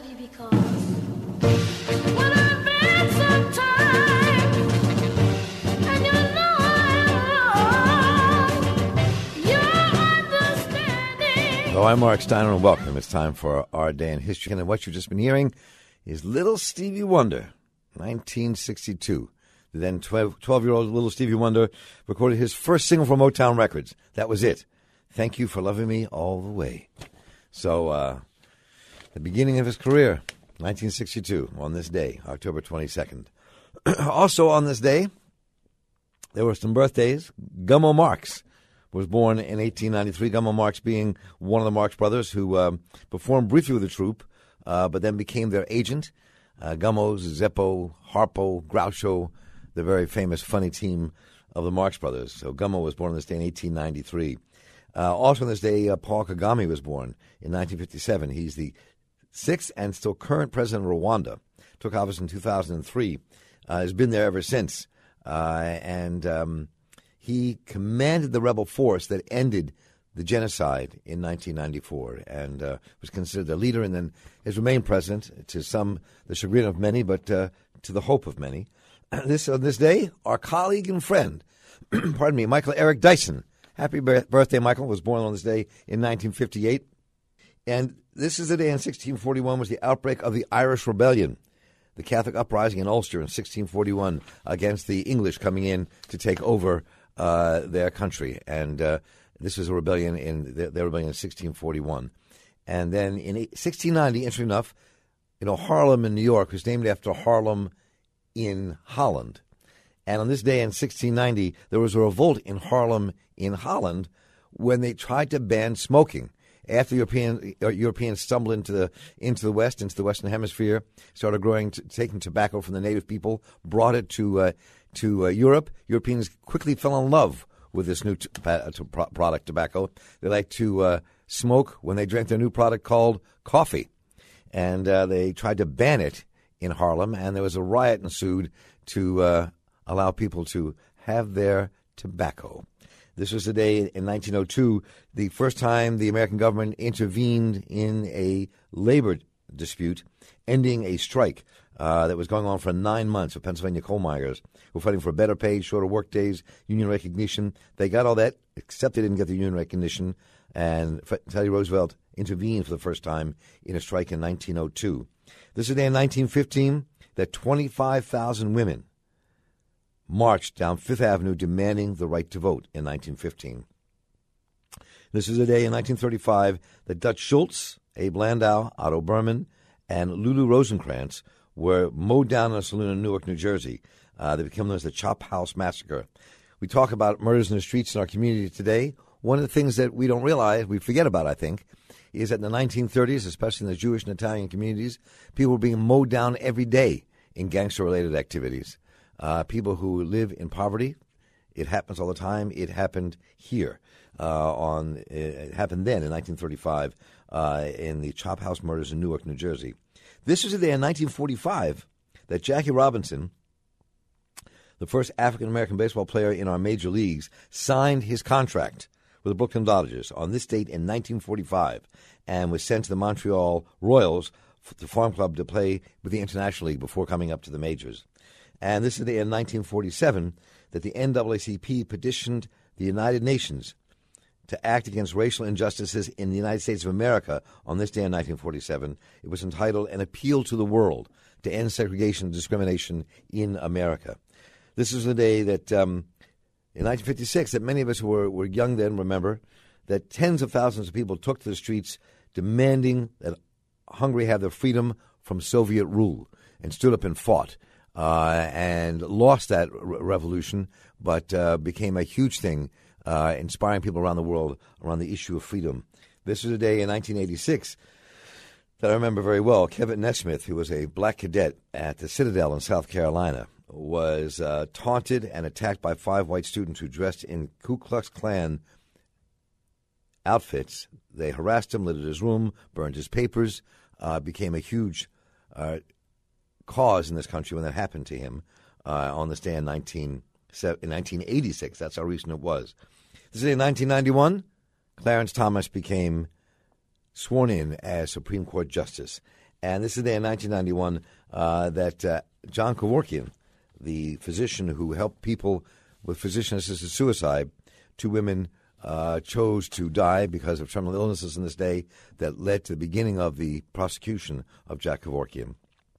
love you because when I've been some time and you know I'm wrong, you're understanding. Hello, I'm Mark Steiner, and welcome. It's time for Our Day in History. And what you've just been hearing is Little Stevie Wonder, 1962. The then 12-year-old Little Stevie Wonder recorded his first single for Motown Records. That was it. Thank You for Loving Me All the Way. So, the beginning of his career, 1962, on this day, October 22nd. Also on this day, there were some birthdays. Gummo Marx was born in 1893, Gummo Marx being one of the Marx brothers who performed briefly with the troupe, but then became their agent. Gummo, Zeppo, Harpo, Groucho, the very famous funny team of the Marx Brothers. So Gummo was born on this day in 1893. Also on this day, Paul Kagame was born in 1957. He's the sixth and still current president of Rwanda. Took office in 2003. Has been there ever since. And he commanded the rebel force that ended the genocide in 1994 and was considered the leader, and then has remained president, to the chagrin of many, but to the hope of many. On this day, our colleague and friend, pardon me, Michael Eric Dyson. Happy birthday, Michael. Was born on this day in 1958. And this is the day in 1641 was the outbreak of the Irish Rebellion, the Catholic uprising in Ulster in 1641 against the English coming in to take over their country. And this was a rebellion their rebellion in 1641. And then in 1690, interesting enough, Harlem in New York was named after Harlem in Holland. And on this day in 1690, there was a revolt in Harlem in Holland when they tried to ban smoking. After Europeans stumbled into the West, into the Western Hemisphere, started taking tobacco from the native people, brought it to Europe. Europeans quickly fell in love with this new product, tobacco. They like to smoke when they drank their new product called coffee. And they tried to ban it in Harlem, and there was a riot ensued to allow people to have their tobacco. This was the day in 1902, the first time the American government intervened in a labor dispute, ending a strike that was going on for 9 months of Pennsylvania coal miners who were fighting for better pay, shorter work days, union recognition. They got all that, except they didn't get the union recognition, and Teddy Roosevelt intervened for the first time in a strike in 1902. This is the day in 1915 that 25,000 women marched down Fifth Avenue demanding the right to vote in 1915. This is the day in 1935 that Dutch Schultz, Abe Landau, Otto Berman, and Lulu Rosencrantz were mowed down in a saloon in Newark, New Jersey. They became known as the Chop House Massacre. We talk about murders in the streets in our community today. One of the things that we don't realize, we forget about, I think, is that in the 1930s, especially in the Jewish and Italian communities, people were being mowed down every day in gangster-related activities. People who live in poverty, it happens all the time. It happened here. It happened then in 1935 in the Chop House murders in Newark, New Jersey. This was the day in 1945 that Jackie Robinson, the first African-American baseball player in our major leagues, signed his contract with the Brooklyn Dodgers on this date in 1945 and was sent to the Montreal Royals, the farm club, to play with the International League before coming up to the majors. And this is the day in 1947 that the NAACP petitioned the United Nations to act against racial injustices in the United States of America on this day in 1947. It was entitled An Appeal to the World to End Segregation and Discrimination in America. This is the day that, in 1956, that many of us who were young then remember that tens of thousands of people took to the streets demanding that Hungary have their freedom from Soviet rule and stood up and fought. And lost that revolution, but became a huge thing, inspiring people around the world around the issue of freedom. This was a day in 1986 that I remember very well. Kevin Nesmith, who was a black cadet at the Citadel in South Carolina, was taunted and attacked by 5 white students who dressed in Ku Klux Klan outfits. They harassed him, lit at his room, burned his papers, became a huge cause in this country when that happened to him on this day in 1986. That's how recent it was. This is in 1991. Clarence Thomas became sworn in as Supreme Court Justice. And this is the day in 1991 that John Kevorkian, the physician who helped people with physician-assisted suicide, 2 women chose to die because of terminal illnesses in this day that led to the beginning of the prosecution of Jack Kevorkian.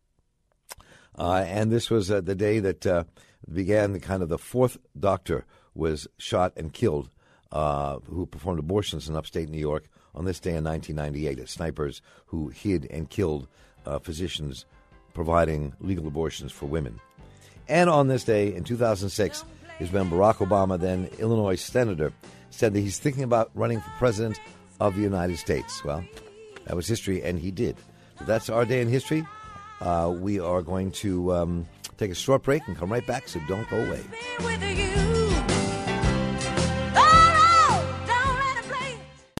And this was the day that began the 4th doctor was shot and killed who performed abortions in upstate New York on this day in 1998 as snipers who hid and killed physicians providing legal abortions for women. And on this day in 2006 is when Barack Obama, then Illinois senator, said that he's thinking about running for president of the United States. Well, that was history, and he did. So that's our day in history. We are going to take a short break and come right back, so don't go away. With you.